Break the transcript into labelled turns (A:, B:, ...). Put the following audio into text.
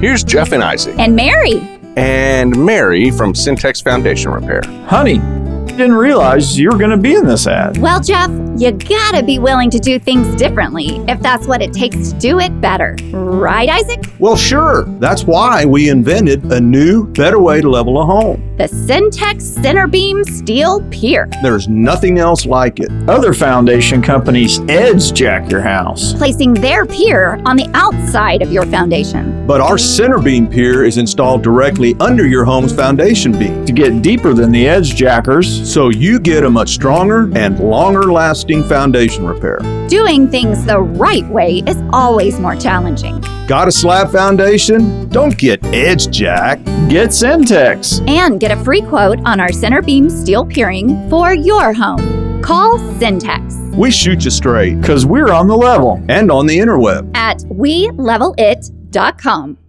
A: Here's Jeff and Isaac.
B: And Mary.
A: And Mary from Syntex Foundation Repair.
C: Honey, didn't realize you were going to be in this ad.
B: Well, Jeff, you gotta be willing to do things differently if that's what it takes to do it better. Right, Isaac?
D: Well, sure. That's why we invented a new, better way to level a home.
B: The Syntex Center Beam Steel Pier.
D: There's nothing else like it.
C: Other foundation companies edge jack your house,
B: placing their pier on the outside of your foundation.
D: But our center beam pier is installed directly under your home's foundation beam
C: to get deeper than the edge jackers,
D: so you get a much stronger and longer lasting foundation repair.
B: Doing things the right way is always more challenging.
D: Got a slab foundation? Don't get edge jacked.
C: Get Syntex.
B: And get a free quote on our center beam steel piering for your home. Call Syntex.
D: We shoot you straight.
C: Because we're on the level.
D: And on the interweb.
B: At WeLevelIt.com.